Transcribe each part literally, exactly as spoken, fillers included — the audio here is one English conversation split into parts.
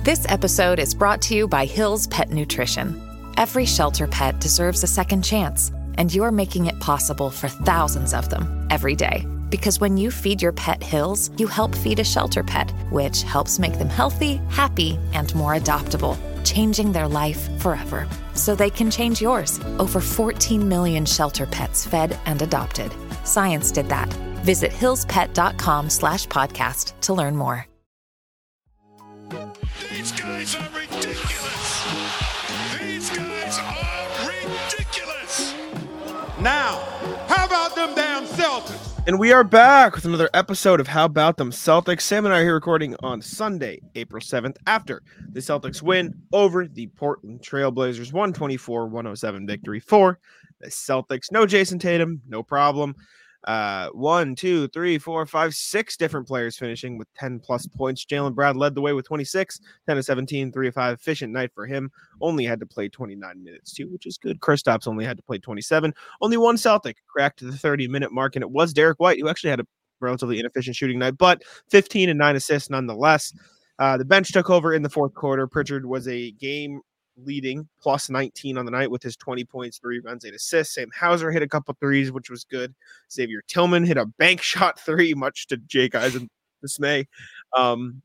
This episode is brought to you by Hill's Pet Nutrition. Every shelter pet deserves a second chance, and you're making it possible for thousands of them every day. Because when you feed your pet Hill's, you help feed a shelter pet, which helps make them healthy, happy, and more adoptable, changing their life forever. So they can change yours. Over fourteen million shelter pets fed and adopted. Science did that. Visit hillspet.com slash podcast to learn more. These guys are ridiculous. These guys are ridiculous. Now, how about them damn Celtics? And we are back with another episode of How About Them Celtics. Sam and I are here recording on Sunday, April seventh, after the Celtics win over the Portland Trailblazers. one twenty-four one oh seven victory for the Celtics. No Jason Tatum, no problem. Uh, one, two, three, four, five, six different players finishing with ten plus points. Jaylen Brown led the way with twenty-six, ten to seventeen, three to five. Efficient night for him. Only had to play twenty-nine minutes too, which is good. Kristaps only had to play twenty-seven. Only one Celtic cracked the thirty minute mark, and it was Derek White, who actually had a relatively inefficient shooting night, but fifteen and nine assists nonetheless. Uh, the bench took over in the fourth quarter. Pritchard was a game leading plus nineteen on the night with his twenty points, three rebounds, eight assists. Sam Hauser hit a couple threes, which was good. Xavier Tillman hit a bank shot three, much to Jake Eisen's dismay. Um,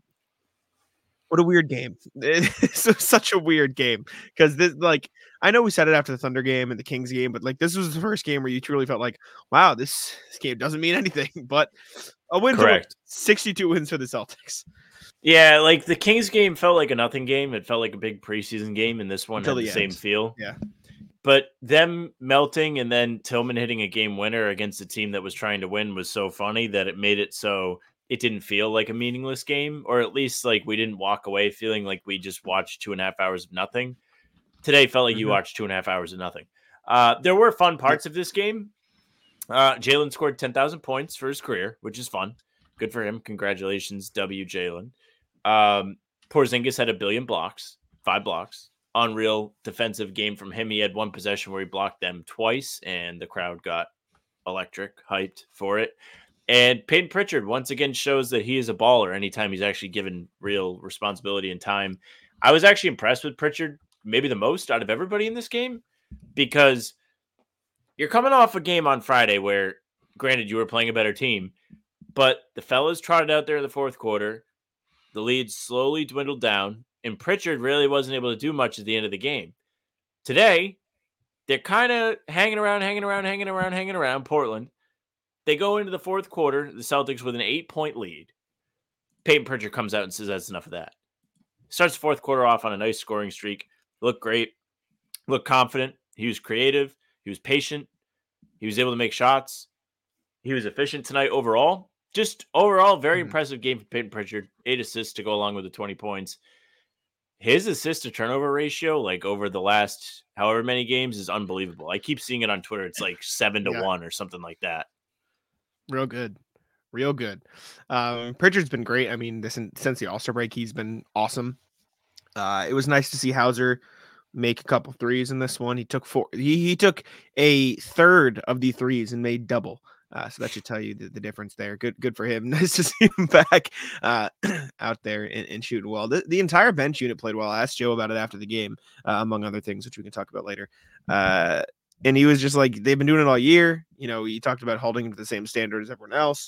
what a weird game. It's such a weird game because this, like, I know we said it after the Thunder game and the Kings game, but like this was the first game where you truly felt like, wow, this, this game doesn't mean anything. But a win, correct? sixty-two wins for the Celtics. Yeah, like the Kings game felt like a nothing game. It felt like a big preseason game, and this one Until had the, the same feel. Yeah. But them melting and then Tillman hitting a game winner against a team that was trying to win was so funny that it made it so it didn't feel like a meaningless game, or at least like we didn't walk away feeling like we just watched two and a half hours of nothing. Today felt like mm-hmm. you watched two and a half hours of nothing. Uh, there were fun parts of this game. Uh, Jaylen scored ten thousand points for his career, which is fun. Good for him. Congratulations, W. Jaylen. Um, Porzingis had a billion blocks, five blocks. Unreal defensive game from him. He had one possession where he blocked them twice, and the crowd got electric, hyped for it. And Peyton Pritchard once again shows that he is a baller anytime he's actually given real responsibility and time. I was actually impressed with Pritchard, maybe the most out of everybody in this game, because you're coming off a game on Friday where, granted, you were playing a better team, but the fellas trotted out there in the fourth quarter. The lead slowly dwindled down, and Pritchard really wasn't able to do much at the end of the game. Today, they're kind of hanging around, hanging around, hanging around, hanging around Portland. They go into the fourth quarter, the Celtics with an eight-point lead. Peyton Pritchard comes out and says that's enough of that. Starts the fourth quarter off on a nice scoring streak. Looked great. Looked confident. He was creative. He was patient. He was able to make shots. He was efficient tonight overall. Just overall, very mm-hmm. impressive game for Peyton Pritchard. Eight assists to go along with the twenty points. His assist to turnover ratio, like over the last however many games, is unbelievable. I keep seeing it on Twitter. It's like seven to yeah. one or something like that. Real good. Real good. Um, Pritchard's been great. I mean, this since the All-Star break, he's been awesome. Uh, it was nice to see Hauser make a couple threes in this one. He took four. He, he took a third of the threes and made double. Uh, so that should tell you the, the difference there. Good, good for him. Nice to see him back uh, out there and, and shooting well. The, the entire bench unit played well. I asked Joe about it after the game, uh, among other things, which we can talk about later. Uh, and he was just like, they've been doing it all year. You know, he talked about holding to the same standard as everyone else.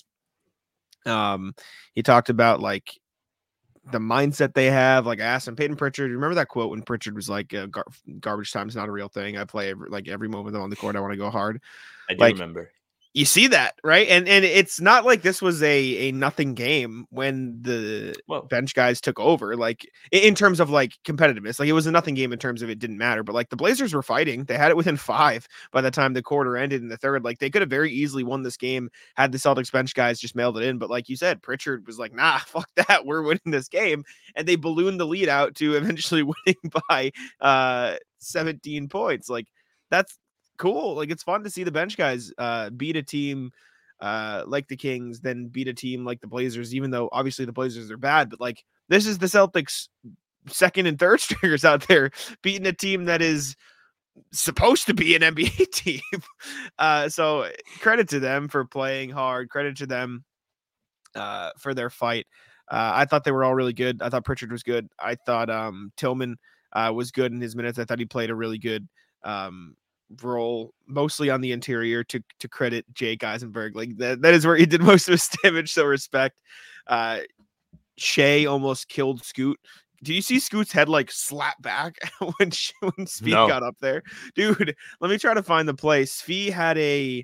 Um, he talked about like the mindset they have. Like I asked him, Peyton Pritchard, remember that quote when Pritchard was like, uh, gar- garbage time is not a real thing. I play every, like every moment on the court. I want to go hard. I do like, remember. You see that, right? And and it's not like this was a, a nothing game when the Whoa. bench guys took over, like in terms of like competitiveness. Like it was a nothing game in terms of it didn't matter, but like the Blazers were fighting. They had it within five by the time the quarter ended in the third. Like they could have very easily won this game had the Celtics bench guys just mailed it in. But like you said, Pritchard was like, nah, fuck that. We're winning this game. And they ballooned the lead out to eventually winning by uh, seventeen points. Like that's cool. Like it's fun to see the bench guys uh beat a team uh like the Kings, then beat a team like the Blazers, even though obviously the Blazers are bad, but like this is the Celtics second and third stringers out there beating a team that is supposed to be an N B A team. Uh so credit to them for playing hard, credit to them uh for their fight. Uh, I thought they were all really good. I thought Pritchard was good. I thought um, Tillman uh, was good in his minutes. I thought he played a really good um, role, mostly on the interior. To to credit Jake Eisenberg, like that that is where he did most of his damage. So respect. Uh, Shea almost killed Scoot. Did you see Scoot's head like slap back when she, when Svi No. got up there, dude? Let me try to find the play. Svi had a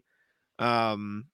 um.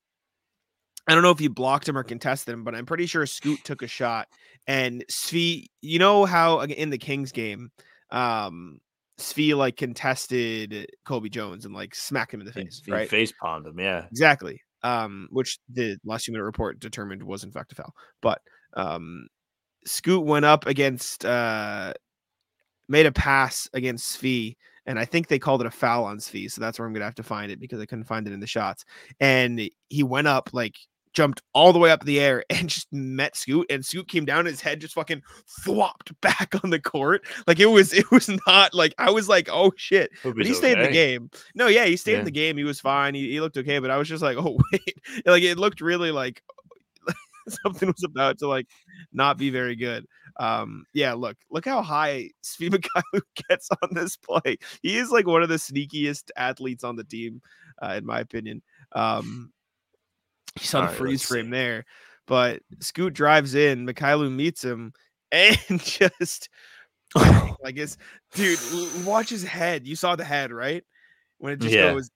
I don't know if he blocked him or contested him, but I'm pretty sure Scoot took a shot. And Svi, you know how in the Kings game, um, Svi like contested Kobe Jones and like smacked him in the face, He right? face palmed him, yeah. Exactly. Um, which the last two minute report determined was in fact a foul. But um, Scoot went up against, uh, made a pass against Svi. And I think they called it a foul on Svi. So that's where I'm going to have to find it because I couldn't find it in the shots. And he went up like, jumped all the way up in the air and just met Scoot, and Scoot came down, his head just fucking flopped back on the court. Like it was, it was not like, I was like, oh shit. But he stayed okay in the game. No, yeah, he stayed yeah. in the game. He was fine. He, he looked okay, but I was just like, oh wait. Like it looked really like something was about to like not be very good. Um, yeah, look, look how high Svi Mykhailiuk gets on this play. He is like one of the sneakiest athletes on the team, uh, in my opinion. Um, You saw the right, freeze frame see. there, but Scoot drives in, Mykhailiuk meets him, and just like it's dude, watch his head. You saw the head, right? When it just yeah. goes.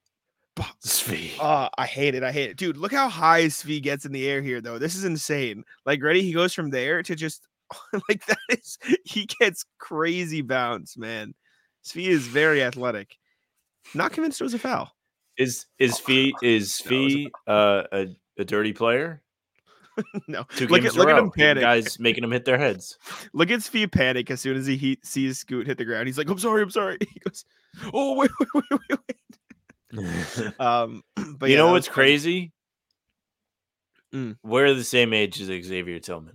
Svi. Oh, I hate it. I hate it. Dude, look how high Svi gets in the air here, though. This is insane. Like, ready? He goes from there to just like that is he gets crazy bounce, man. Svi is very athletic. Not convinced it was a foul. Is is Svi is Svi uh, a a dirty player? No. Two look games at, look row. at him panic. Guys making him hit their heads. Look at Svi panic as soon as he, he sees Scoot hit the ground. He's like, I'm sorry, I'm sorry. He goes, oh, wait, wait, wait, wait, wait. um, but you yeah, know what's crazy? Mm. We're the same age as Xavier Tillman.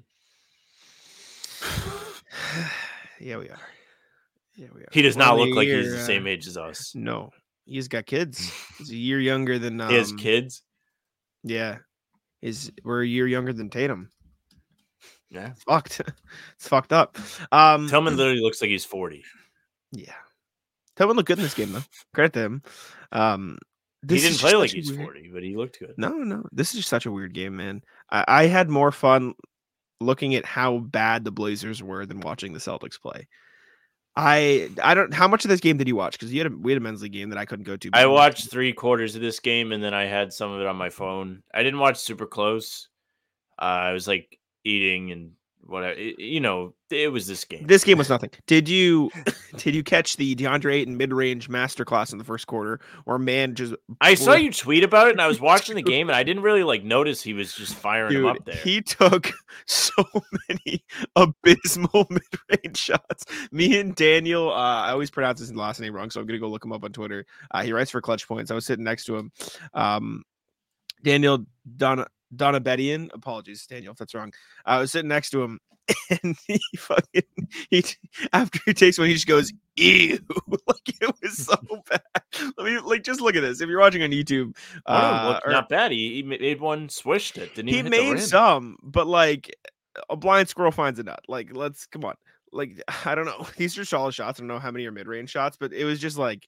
Yeah, we are. Yeah, we are. He does One not look like year, he's the uh, same age as us. No. He's got kids. He's a year younger than um, he has kids. Yeah, is we're a year younger than Tatum. Yeah, it's fucked. It's fucked up. Um, Tillman literally looks like he's forty. Yeah, Tillman looked good in this game though. Credit to him. Um, he didn't play like he's weird... forty, but he looked good. No, no, this is just such a weird game, man. I, I had more fun looking at how bad the Blazers were than watching the Celtics play. I I don't. How much of this game did you watch? Because you had a we had a men's league game that I couldn't go to. I watched three quarters of this game, and then I had some of it on my phone. I didn't watch super close. Uh, I was like eating and whatever. It, you know, it was this game. This game was nothing. Did you did you catch the DeAndre Ayton mid range masterclass in the first quarter? Or man, just I saw you tweet about it, and I was watching the game, and I didn't really like notice he was just firing Dude, him up there. He took so many abysmal mid range shots. Me and Daniel, uh, I always pronounce his last name wrong, so I'm gonna go look him up on Twitter. Uh, he writes for Clutch Points. I was sitting next to him. Um, Daniel Don Donabedian, apologies, Daniel, if that's wrong. I was sitting next to him, and he fucking he after he takes one, he just goes, ew. Like it was so bad. Let me like just look at this. If you're watching on YouTube, uh, or, not bad. He, he made one, swished it. Didn't he even made some, but like a blind squirrel finds a nut. Like, let's come on. Like, I don't know. These are solid shots. I don't know how many are mid range shots, but it was just like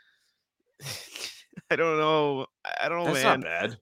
I don't know. I don't know, That's man. Not bad.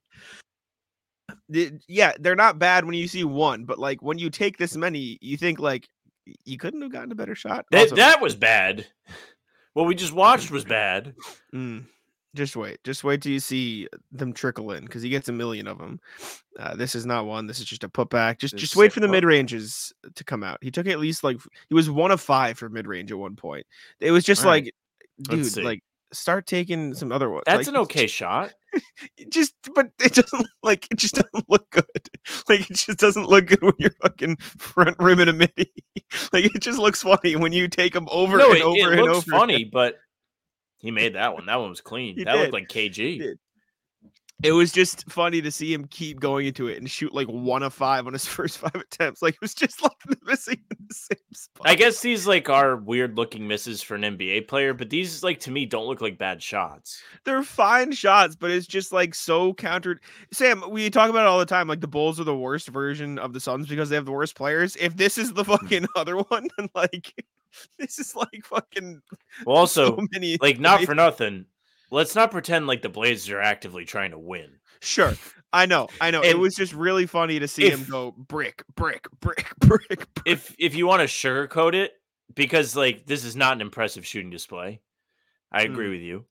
Yeah, they're not bad when you see one, but like when you take this many, you think like you couldn't have gotten a better shot. That, Also, that was bad. What we just watched was bad. Mm, just wait, just wait till you see them trickle in because he gets a million of them. Uh, this is not one. This is just a putback. Just, It's just wait for the sick. mid ranges to come out. He took at least like he was one of five for mid range at one point. It was just All right. like, Let's dude, see. like start taking some other ones. That's like, an okay shot. Just, but it doesn't like it just doesn't look good. Like it just doesn't look good when you're fucking front rimming a midi. Like it just looks funny when you take them over No, and it, over it and looks over. funny, but he made that one. That one was clean. He that did. looked like K G. He did. It was just funny to see him keep going into it and shoot like one of five on his first five attempts. Like it was just like missing in the same spot. I guess these like are weird looking misses for an N B A player, but these like to me don't look like bad shots. They're fine shots, but it's just like so countered. Sam, we talk about it all the time. Like the Bulls are the worst version of the Suns because they have the worst players. If this is the fucking other one, then like this is like fucking. Well, also, so many like not for nothing. Let's not pretend like the Blazers are actively trying to win. Sure. I know. I know. And it was just really funny to see if- him go brick, brick, brick, brick, brick. If if you want to sugarcoat it, because like this is not an impressive shooting display. I agree Mm. with you.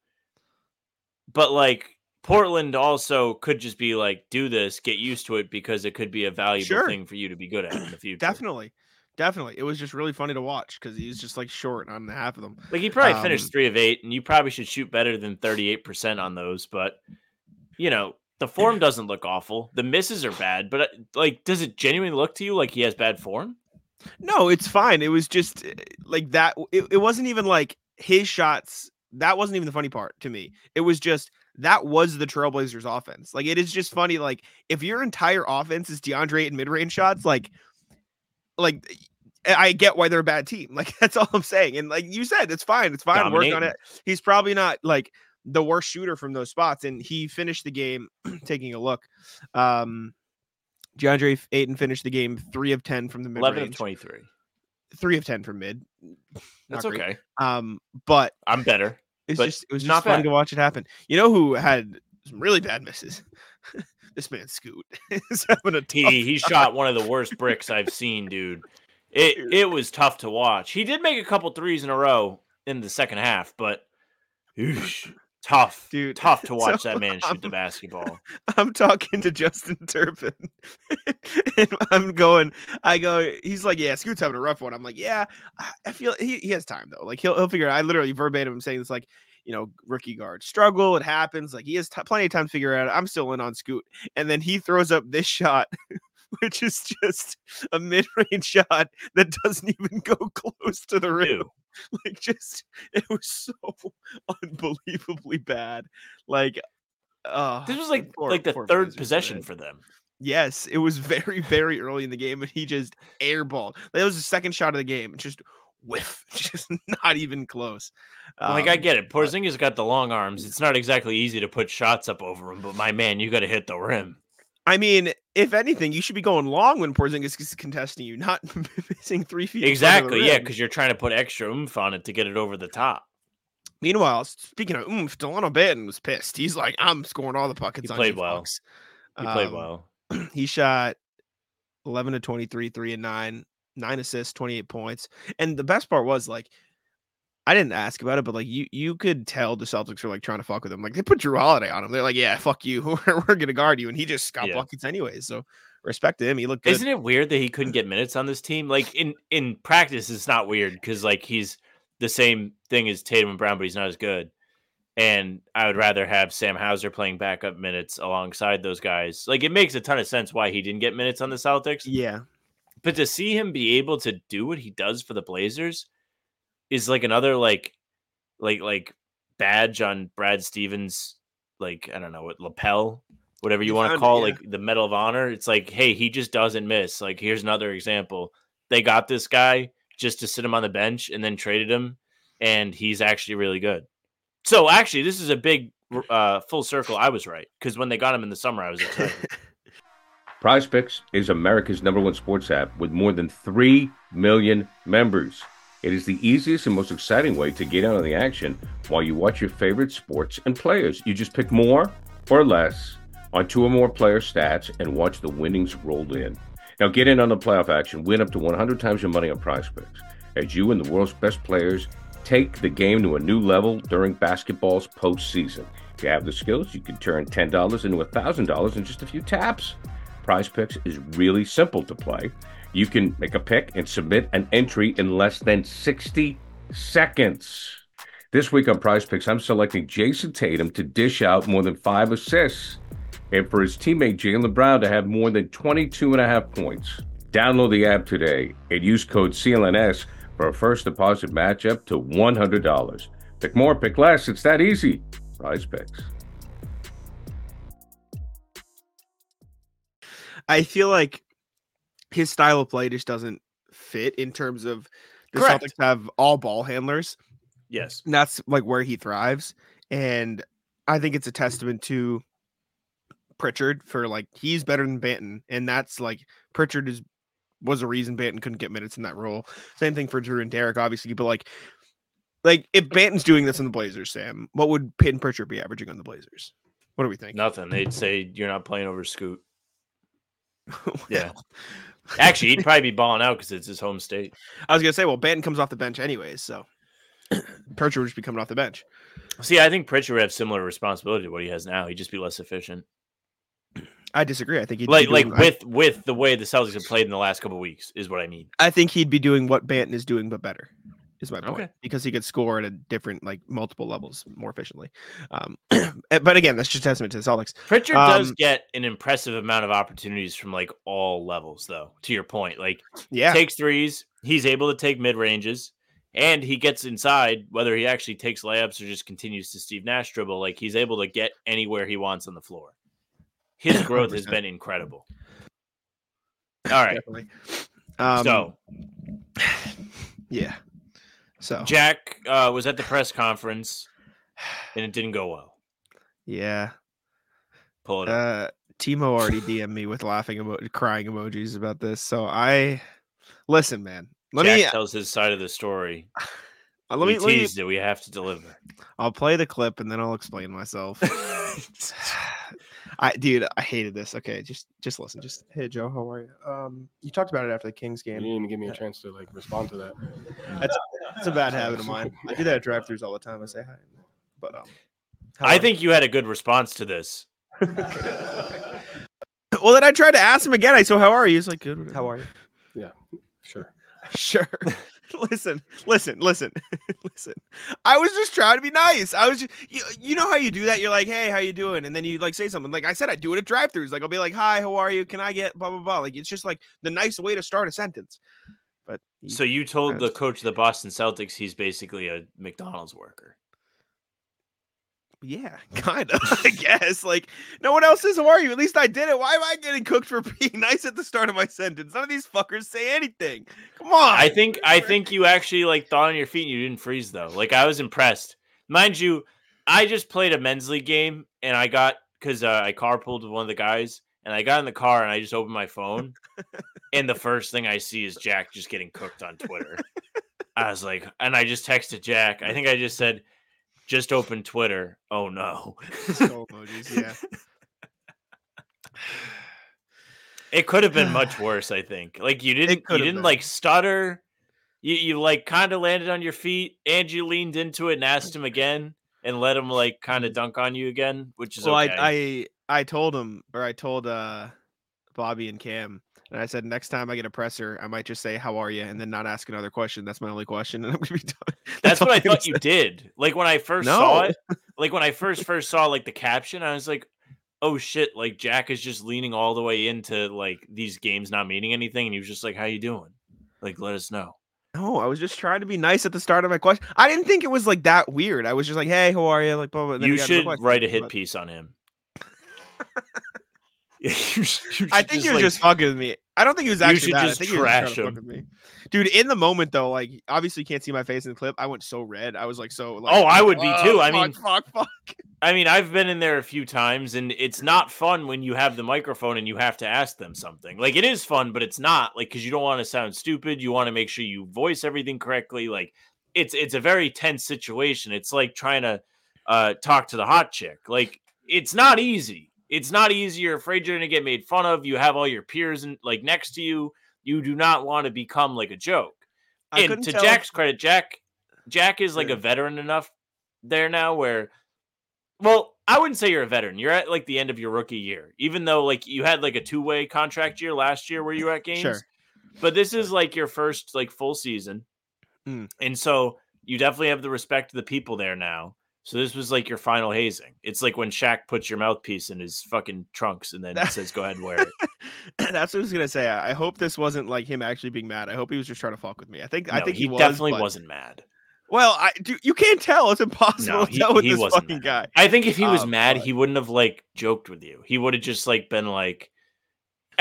But like Portland also could just be like, do this, get used to it, because it could be a valuable Sure. thing for you to be good at in the future. Definitely. Definitely. It was just really funny to watch because he's just like short on the half of them. Like he probably Um, finished three of eight, and you probably should shoot better than thirty-eight percent on those. But you know, the form doesn't look awful. The misses are bad, but uh, like, does it genuinely look to you like he has bad form? No, it's fine. It was just uh, like that. It, it wasn't even like his shots. That wasn't even the funny part to me. It was just that was the Trailblazers offense. Like it is just funny. Like if your entire offense is DeAndre and mid-range shots, like, like I get why they're a bad team. Like that's all I'm saying. And like you said, it's fine. It's fine. Work on Dominating. it. He's probably not like the worst shooter from those spots. And he finished the game taking a look. Um, DeAndre Ayton finished the game three of ten from the mid Eleven of range, twenty-three. three of ten from mid. That's Not great. okay. Um, but I'm better. it's But just it was just not funny bad. to watch it happen. You know who had some really bad misses? This man Scoot is having a tough He he time. shot one of the worst bricks I've seen, dude. It it was tough to watch. He did make a couple threes in a row in the second half, but oosh, tough, Dude, tough to watch so that man shoot I'm- the basketball. I'm talking to Justin Turpin, and I'm going. I go. He's like, "Yeah, Scoot's having a rough one." I'm like, "Yeah, I- I feel he, he has time though. Like he'll he'll figure it out." I literally verbatim am saying this like, you know, rookie guard struggle. It happens. Like he has t- plenty of time to figure it out. I'm still in on Scoot, and then he throws up this shot, which is just a mid-range shot that doesn't even go close to the rim. Ew. Like just it was so unbelievably bad. Like uh This was like poor- like the poor third Blazers, possession man. for them. Yes, it was very, very early in the game, and he just airballed. That was the second shot of the game. Just whiff, just not even close. Like I Um, get it. but- Porzingis got the long arms. It's not exactly easy to put shots up over him, but my man, you got to hit the rim. I mean, if anything, you should be going long when Porzingis is contesting you, not missing three feet. in front of the Exactly, yeah, rim. because you're trying to put extra oomph on it to get it over the top. Meanwhile, speaking of oomph, Delano Banton was pissed. He's like, I'm scoring all the buckets. He on played you well. fucks." He played Um, well. He shot eleven to twenty-three, three and nine, nine assists, twenty-eight points. And the best part was like, I didn't ask about it, but like you you could tell the Celtics were like trying to fuck with him. Like they put Drew Holiday on him. They're like, yeah, fuck you. We're, we're gonna guard you. And he just got Yeah. buckets anyways. So respect to him. He looked good. Isn't it weird that he couldn't get minutes on this team? Like in in practice, it's not weird because like he's the same thing as Tatum and Brown, but he's not as good. And I would rather have Sam Hauser playing backup minutes alongside those guys. Like it makes a ton of sense why he didn't get minutes on the Celtics. Yeah. But to see him be able to do what he does for the Blazers is like another like like like badge on Brad Stevens, like I don't know what lapel, whatever you, You want to found it, call yeah. like the Medal of Honor. It's like, hey, he just doesn't miss. Like here's another example. They got this guy just to sit him on the bench and then traded him, and he's actually really good. So actually, this is a big uh, full circle. I was right because when they got him in the summer, I was excited. PrizePicks is America's number one sports app with more than three million members. It is the easiest and most exciting way to get in on the action while you watch your favorite sports and players. You just pick more or less on two or more player stats and watch the winnings roll in. Now get in on the playoff action. Win up to one hundred times your money on PrizePicks as you and the world's best players take the game to a new level during basketball's postseason. If you have the skills, you can turn ten dollars into one thousand dollars in just a few taps. PrizePicks is really simple to play. You can make a pick and submit an entry in less than sixty seconds. This week on PrizePicks, I'm selecting Jason Tatum to dish out more than five assists and for his teammate Jaylen Brown to have more than twenty-two and a half points. Download the app today and use code C L N S for a first deposit matchup to one hundred dollars. Pick more, pick less. It's that easy. PrizePicks. I feel like his style of play just doesn't fit in terms of The Correct. Celtics have all ball handlers. Yes. And that's like where he thrives. And I think it's a testament to Pritchard for like he's better than Banton. And that's like Pritchard is was a reason Banton couldn't get minutes in that role. Same thing for Drew and Derek, obviously. But like, like if Banton's doing this in the Blazers, Sam, what would Peyton Pritchard be averaging on the Blazers? What do we think? Nothing. They'd say you're not playing over Scoot. Yeah. Actually, he'd probably be balling out because it's his home state. I was gonna say, well, Banton comes off the bench anyways, so Pritchard would just be coming off the bench. See, I think Pritchard would have similar responsibility to what he has now. He'd just be less efficient. I disagree. I think he'd like be like doing, with with the way the Celtics have played in the last couple of weeks is what I mean. I, I think he'd be doing what Banton is doing, but better. Is my point. Okay. Because he could score at a different, like multiple levels more efficiently. Um, but again, that's just testament to the Celtics. Pritchard um, does get an impressive amount of opportunities from like all levels, though. To your point, like Yeah, takes threes, he's able to take mid ranges, and he gets inside. Whether he actually takes layups or just continues to Steve Nash dribble, like he's able to get anywhere he wants on the floor. His growth has been incredible. All right, definitely. Um, so yeah, so Jack uh, was at the press conference, and it didn't go well. yeah. Pull it up. Uh, Timo already D M'd me with laughing emo- crying emojis about this. So I listen, man. Let Jack me tells his side of the story. uh, let we me let me. teased it. We have to deliver. I'll play the clip and then I'll explain myself. I dude, I hated this. Okay, just just listen. Just hey Joe, how are you? Um, you talked about it after the Kings You game. didn't even give me a chance to like respond to that. That's that's a bad habit of mine. I do that at drive-throughs all the time. I say hi, but um, how I are think you had a good response to this. you? Well, then I tried to ask him again. I so how are you? He's like, good. How are you? Yeah, sure. Sure. listen, listen, listen, listen. I was just trying to be nice. I was just, you, you know how you do that? You're like, hey, how you doing? And then you like say something. Like I said, I do it at drive-thrus. Like I'll be like, hi, how are you? Can I get blah, blah, blah. Like it's just like the nice way to start a sentence. But he- So you told the That's- coach of the Boston Celtics he's basically a McDonald's worker. yeah, kind of, I guess. Like no one else says, how are you? At least I did it. Why am I getting cooked for being nice at the start of my sentence? None of these fuckers say anything. Come on. I think I think you actually like thought on your feet and you didn't freeze though. Like I was impressed. Mind you, I just played a men's league game and I got because uh, I carpooled with one of the guys and I got in the car and I just opened my phone and the first thing I see is Jack just getting cooked on Twitter. I was like, and I just texted Jack. I think I just said, just open Twitter. Oh no. Skull emojis, yeah. It could have been much worse, I think. Like you didn't could you have didn't been. like stutter. You you like kind of landed on your feet and you leaned into it and asked him again and let him like kind of dunk on you again, which is Well, okay. I, I I told him, or I told uh Bobby and Cam, and I said next time I get a presser, I might just say how are you, and then not ask another question. That's my only question, and I'm gonna be done. That's what all I I'm gonna thought you say. did. Like when I first saw No. it, like when I first first saw like the caption, I was like, "Oh shit!" Like Jack is just leaning all the way into like these games not meaning anything, and he was just like, "How you doing? Like, let us know." No, I was just trying to be nice at the start of my question. I didn't think it was like that weird. I was just like, hey, how are you? Like, blah, blah, and then You he got another should question. write a hit But piece on him. You should- you I should think he was like- just fucking with me. I don't think he was actually should mad. just I think he was just trash trying to him. fuck with me. Dude, in the moment though, like obviously you can't see my face in the clip. I went so red. I was like so like, Oh, I would be "Oh, too. I fuck, mean, fuck, fuck. I mean, I've been in there a few times, and it's not fun when you have the microphone and you have to ask them something. Like it is fun, but it's not like because you don't want to sound stupid. You want to make sure you voice everything correctly. Like it's it's a very tense situation. It's like trying to uh, talk to the hot chick. Like it's not easy. It's not easy. You're afraid you're going to get made fun of. You have all your peers and like next to you. You do not want to become like a joke. I And couldn't to tell Jack's if- credit, Jack Jack is like Yeah. a veteran enough there now where, well, I wouldn't say you're a veteran. You're at like the end of your rookie year, even though like you had like a two way contract year last year where you were at games. Sure. But this is like your first like full season. Mm. And so you definitely have the respect of the people there now. So this was like your final hazing. It's like when Shaq puts your mouthpiece in his fucking trunks and then says, go ahead and wear it. That's what I was gonna say. I I hope this wasn't like him actually being mad. I hope he was just trying to fuck with me. I think I No, think he, he was, definitely but- wasn't mad. Well, I do. You can't tell. It's impossible No, to he, tell with he this wasn't fucking mad. guy. I think if he was Um, mad, but- he wouldn't have like joked with you. He would have just like been like,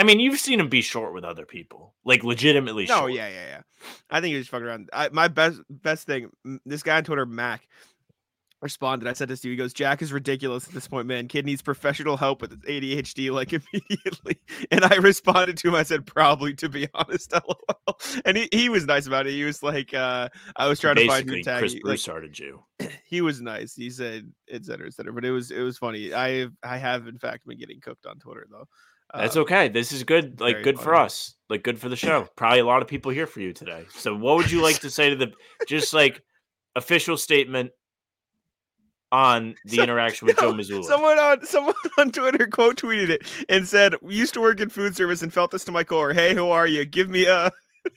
I mean, you've seen him be short with other people, like legitimately No, short. yeah, yeah, yeah. I think he was fucking around. I, my best best thing, m- this guy on Twitter, Mac, responded. I said this to you. He goes, Jack is ridiculous at this point, man. Kid needs professional help with his A D H D, like immediately. And I responded to him. I said, probably, to be honest. LOL. And he, he was nice about it. He was like, uh, I was trying to find your Basically, tag. Chris He- like, Broussard you. he was nice. He said, et cetera, et cetera. But it was it was funny. I I have in fact been getting cooked on Twitter though. That's Uh, okay. This is good. Like very good for funny. us. Like good for the show. Probably a lot of people here for you today. So what would you like to say to the just like official statement on the So- interaction with no, Joe Mazzulla? Someone on someone on Twitter quote tweeted it and said, "We used to work in food service and felt this to my core. Hey, who are you? Give me a."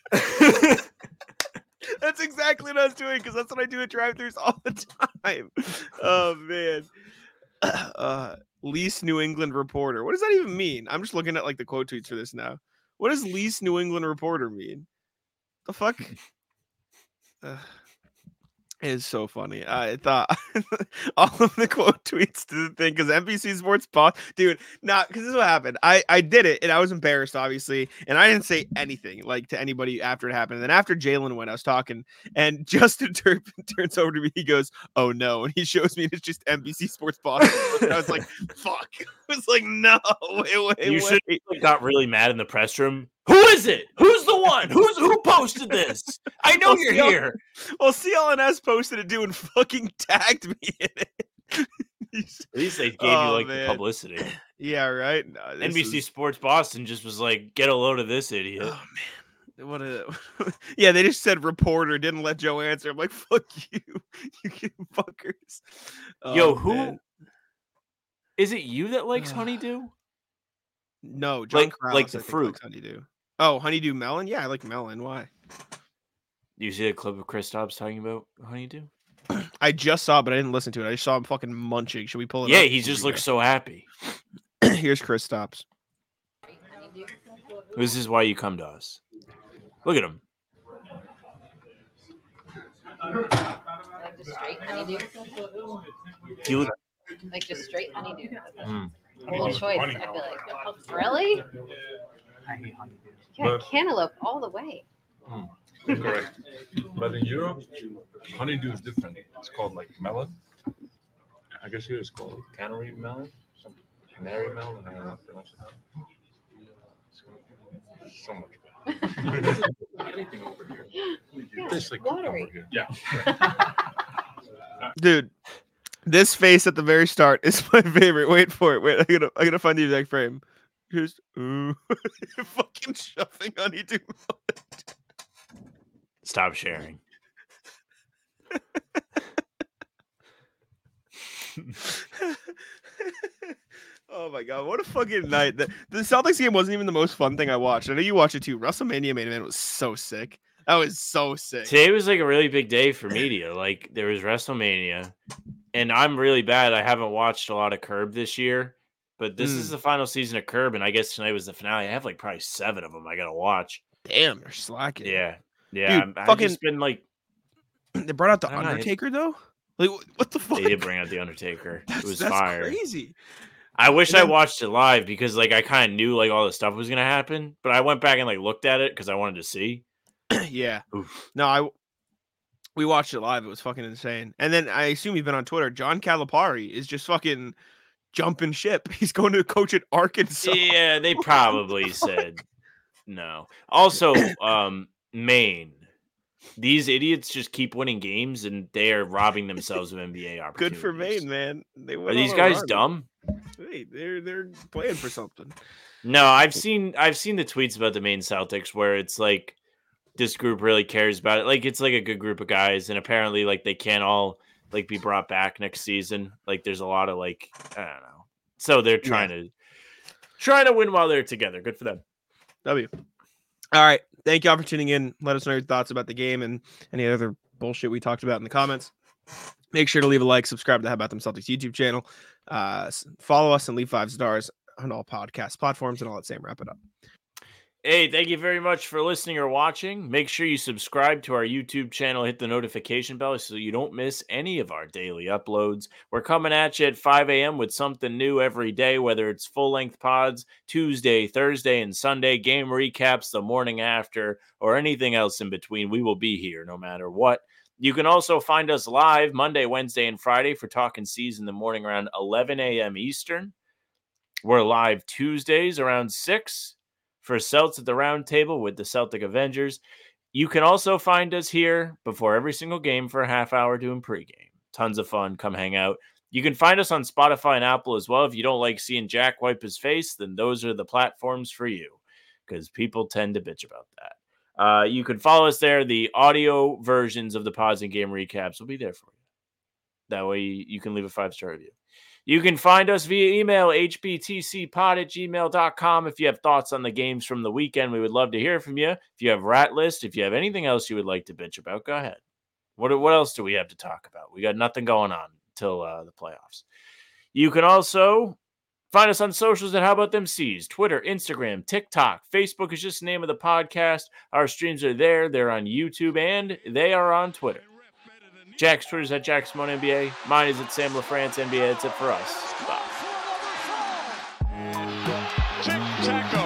That's exactly what I was doing because that's what I do at drive-thrus all the time. Oh man. Uh, least New England reporter. What does that even mean? I'm just looking at like the quote tweets for this now. What does least New England reporter mean? The fuck? Uh, it is so funny. I thought all of the quote tweets to the thing because N B C Sports boss, dude. Not because this is what happened. I I did it and I was embarrassed, obviously, and I didn't say anything like to anybody after it happened. And then after Jalen went, I was talking, and Justin Turpin turns over to me. He goes, "Oh no!" and he shows me and it's just N B C Sports boss. And I was like, "Fuck!" I was like, "No, wait, wait, You wait." should have got really mad in the press room. Who is it? Who's the one? Who's who posted this? I know Well, you're see, I'll- here. Well, C L N S posted it, dude, and fucking tagged me in it. He's- At least they gave Oh, you like man. the publicity. yeah, right. No, this N B C is- Sports Boston just was like, get a load of this idiot. Oh man, what a yeah! They just said reporter, didn't let Joe answer. I'm like, fuck you, you get fuckers. Yo, Oh, who man. is it? You that likes honeydew? No, John like- Krause, like I the think, fruit. likes honeydew. Oh, honeydew melon. Yeah, I like melon. Why? You see a clip of Chris Dobbs talking about honeydew? I just saw, it, but I didn't listen to it. I just saw him fucking munching. Should we pull it Yeah, up? he Here just we looks so happy. go. Here's Chris Stops. This is why you come to us. Look at him. Like just straight honeydew. He look, Like just straight honeydew. Mm. A whole choice. I feel like. Really? Yeah, cantaloupe all the way. Correct. But in Europe, honeydew is different. It's called like melon. I guess here it's called canary melon. Some canary melon. I don't know how to pronounce it. So much better. Anything over here. It tastes like watery. cucumber here. Yeah. Dude, this face at the very start is my favorite. Wait for it. Wait, I'm gonna I'm gonna find the exact frame. Here's ooh, fucking shoving honeydew. stop sharing. Oh my god, what a fucking night! The, the Celtics game wasn't even the most fun thing I watched. I know you watched it too. WrestleMania main event was so sick. That was so sick. Today was like a really big day for media. Like there was WrestleMania, and I'm really bad. I haven't watched a lot of Curb this year, but this Mm. is the final season of Curb, and I guess tonight was the finale. I have like probably seven of them I gotta watch. Damn, you're slacking. Yeah, yeah. Dude, I'm, I've fucking- just been like, They brought out the I'm not- Undertaker though. Like wh- what the fuck? they did bring out the Undertaker. That's, It was that's fire. crazy. I wish And I then- watched it live because like I kind of knew like all the stuff was gonna happen, but I went back and like looked at it because I wanted to see. yeah. Oof. No, I we watched it live. It was fucking insane. And then I assume you've been on Twitter. John Calipari is just fucking jumping ship. He's going to coach at Arkansas. Yeah, they probably said no. Also, um, Maine. These idiots just keep winning games and they are robbing themselves of N B A Good opportunities. for Maine, man. They Are went these on a guys run. dumb? Hey, they're they're playing for something. No, I've seen I've seen the tweets about the Maine Celtics where it's like this group really cares about it. Like it's like a good group of guys, and apparently like they can't all like be brought back next season. Like there's a lot of like I don't know. So they're trying to trying to win while they're together. Good for them. W. All right. Thank y'all for tuning in. Let us know your thoughts about the game and any other bullshit we talked about in the comments. Make sure to leave a like, subscribe to the How About Them Celtics YouTube channel. Uh, s- follow us and leave five stars on all podcast platforms and all that. Same. Wrap it up. Hey, thank you very much for listening or watching. Make sure you subscribe to our YouTube channel, hit the notification bell so you don't miss any of our daily uploads. We're coming at you at five a.m. with something new every day, whether it's full-length pods, Tuesday, Thursday, and Sunday, game recaps the morning after, or anything else in between. We will be here no matter what. You can also find us live Monday, Wednesday, and Friday for Talking Seas in the morning around eleven a.m. Eastern. We're live Tuesdays around six for Celts at the Round Table with the Celtic Avengers. You can also find us here before every single game for a half hour doing pregame. Tons of fun. Come hang out. You can find us on Spotify and Apple as well. If you don't like seeing Jack wipe his face, then those are the platforms for you, because people tend to bitch about that. Uh, you can follow us there. The audio versions of the pods and game recaps will be there for you. That way you can leave a five-star review. You can find us via email, h b t c pod at gmail dot com. If you have thoughts on the games from the weekend, we would love to hear from you. If you have rat list, if you have anything else you would like to bitch about, go ahead. What, what else do we have to talk about? We got nothing going on until uh, the playoffs. You can also find us on socials at How About Them Seas, Twitter, Instagram, TikTok. Facebook is just the name of the podcast. Our streams are there. They're on YouTube, and they are on Twitter. Jack's Twitter's at Jack Simone N B A. Mine is at Sam LaFrance N B A. That's it for us. Bye. Tic-tac-toe.